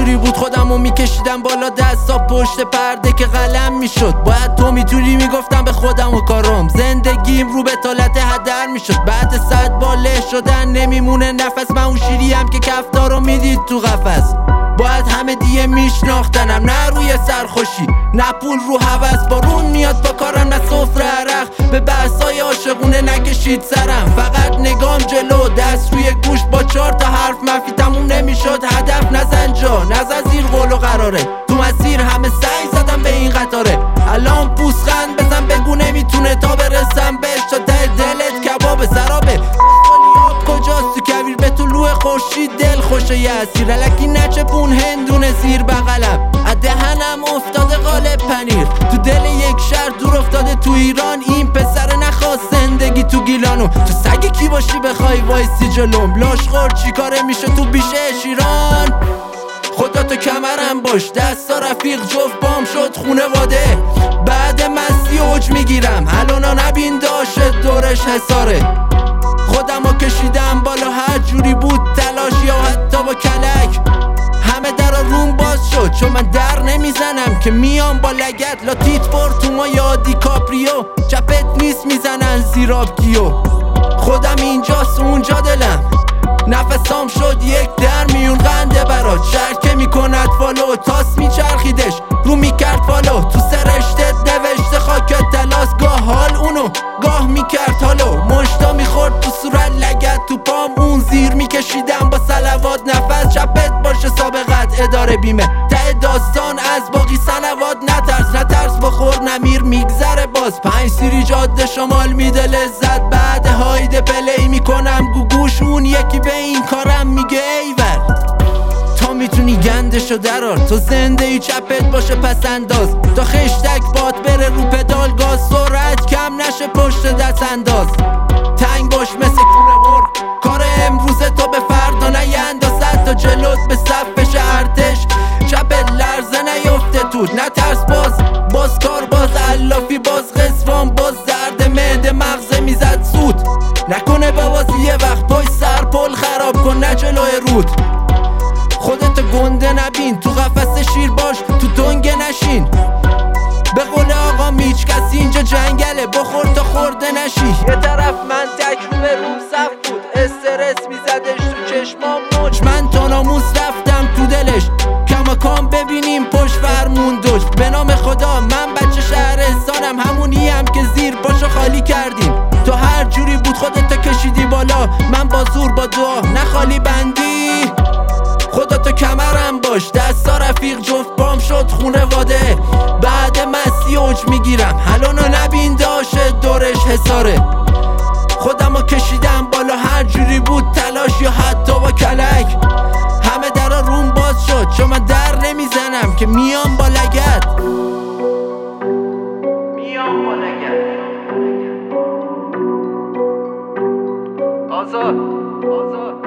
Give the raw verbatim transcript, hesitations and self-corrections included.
جوری بود خودمو میکشیدم بالا، دستا پشت پرده که قلم میشد. باید تو میتونی میگفتم به خودم و کارم، زندگیم رو به طالت هدر میشد. بعد صد باله شدن نمیمونه نفس، من اون شیریم که کفتارو میدید تو قفس. باید همه دیگه میشناختنم، نه روی سرخوشی نه پول رو هوس. بارون میاد با کارم نه سفره عرق، به بحثای عاشقونه نکشید سرم. فقط نگام جلو دست روی گوش، با چهار تا حرف منفی تموم نمیشد. هدف نزن جا نزن زیر قول و قراره، تو مسیر همه سعی زدم به این قطاره. الان پوسخند بزن بگو نمیتونه تا برسم بهش، تا ته دلت کباب سرابه. کجاست تو کویر به طلوع خورشید دل خوشه یه اسیر، الکی نچپون هندونه زیر بغلم، دهنم افتاده قالب پنیر. تو دل یک شهر دور افتاده تو ایران، این پسر نخواست زندگی تو گیلانو. تو سگ کی باشی بخوای وایسی جلوم، لاشخور چی کاره میشه تو بیشه شیران. خدا تو کمرم باش، دستا رفیق جفت بام شد خونواده. بعد مستی اوج میگیرم، الانو نبین داشت دورش حساره. خودمو کشیدم بالا هر جوری بود تلاش، یا حتی با کلک. همه درا روم باز شد چون من در نمیزنم که میام با لگت. لاتیت بر تو ما یا دیکاپریو، چپت نیست میزنن زیراب گیو. خودم اینجاست اونجا دلم، نفسام شد یک در میون قنده برات. شرکه میکند فالو تاس میچرخیدش رو میکرد فالو. تو سرشتت نوشته خاکت تلاس، گاه حال اونو گاه میکرد حالو. مشتا میخورد تو صورت لگت تو پام، اون زیر میکشیدم با صلوات نفس. چپت باشه سابقت اداره بیمه، ته داستان از باقی سنوات. نترس نترس بخور نمیر میگذره باز. پنج سیری جاده شمال میده لذت، بعد هایده پلی میکنم گوگوش. اون یکی به این کارم میگه ایول، تا میتونی گندشو درار. تو زنده ای چپت باشه پس انداز، تا خشتک باد بره رو پدال گاز. سرعت کم نشه پشت دست انداز، تنگ باش مثل کونه مرغ. کار امروز تو به فردا نیندازد، تا جلوت به صف بشه ارتش. چپت لرزه نیفته توت، نترس باز باز کار باز. علافی باز قصفان باز، درد معده مغزه میزد سود. نکنه بابا یه وقت پای سر پل خراب کن نه جلوی رود. خودتو گنده نبین، تو قفس شیر باش تو دنگه نشین. به قول آقا میچ کسی اینجا جنگله، بخور تا خورده نشی. یه طرف من تکرومه روم صف بود، استرس میزدش تو چشمام موج. من تا ناموس رفتم تو دلش، کماکان ببینیم پشت فرمون دوش. به نام خدا من بچه شهرستانم، همونیم که زیر پاشو خالی کردیم. تو هر جوری بود خودتو کشیدی بالا، من با زور با دعا نه خالی بندی. خدا تو کمرم باش، دستا رفیق جفت بام شد خونواده. بعد مستی اوج میگیرم، الانو نبین داشت دورش حساره. خودمو کشیدم بالا هر جوری بود تلاش، یا حتی با کلک. همه درا روم باز شد چون من در نمیزنم که میام با لگت. میام با لگت. آزاد آزاد